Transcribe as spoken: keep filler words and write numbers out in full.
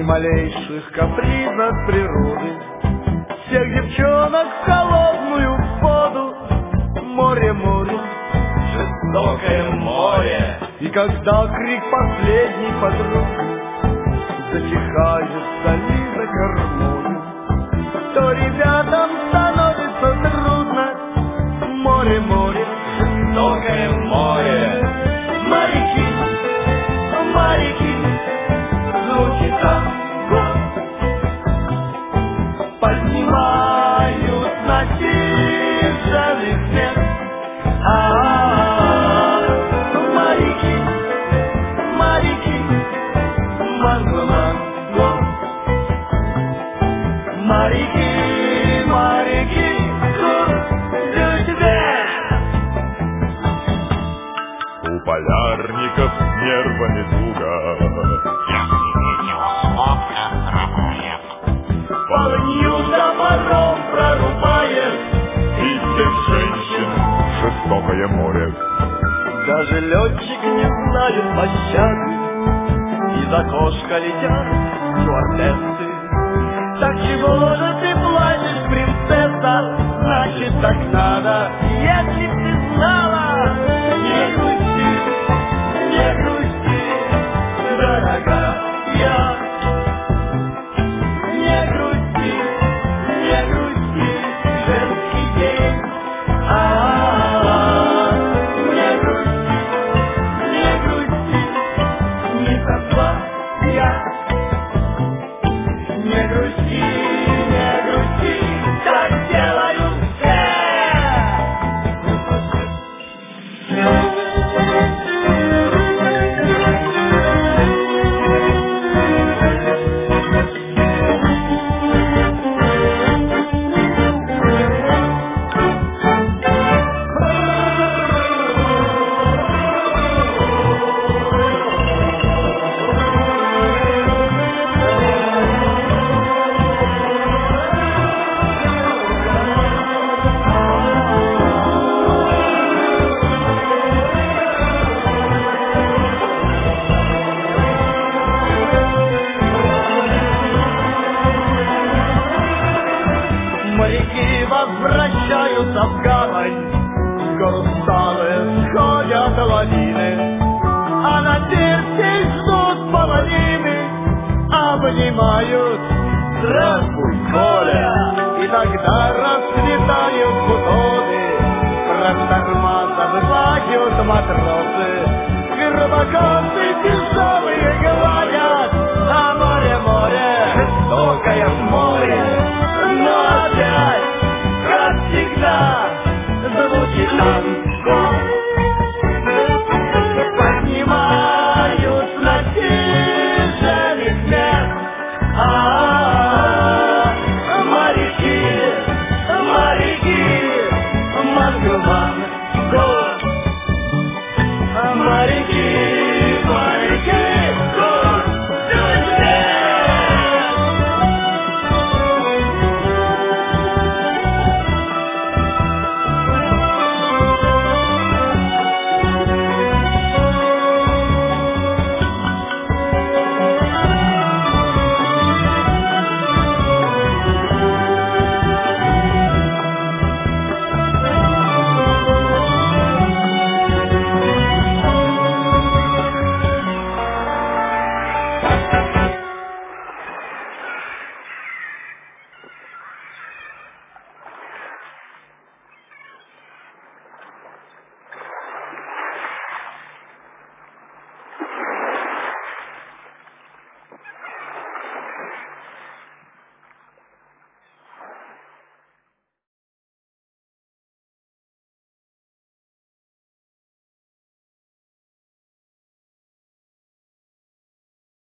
При малейших капризах природы всех девчонок в холодную воду. Море, море, жестокое море. И когда крик последней подруги затихает вдали за кормою, то ребятам становится трудно. Море, море, жестокое море. Моряки, моряки, звучит танго, поднимают насиженный смех. А-а-а, моряки, моряки, манго-манго, моряки, моряки, У полярников с нервами туго. полынью топором прорубает И всех женщин жестокое море. Даже летчик не знает пощады, из окошка летят стюардессы. Так чего же ты плачешь, принцесса? Значит, так надо, если б ты знала. Не грусти, не грусти, дорогая. Не грусти, не грусти, женский день. А-а-а, не грусти, не грусти, не сошла я. Не грусти, не грусти, так делают все. Моряки возвращаются в гавань, скоро усталые сходят лавины, а на терке ждут половины, обнимают. Здравствуй, Коля! И тогда расцветают бутоны, про шторма забывают матросы, первоклассный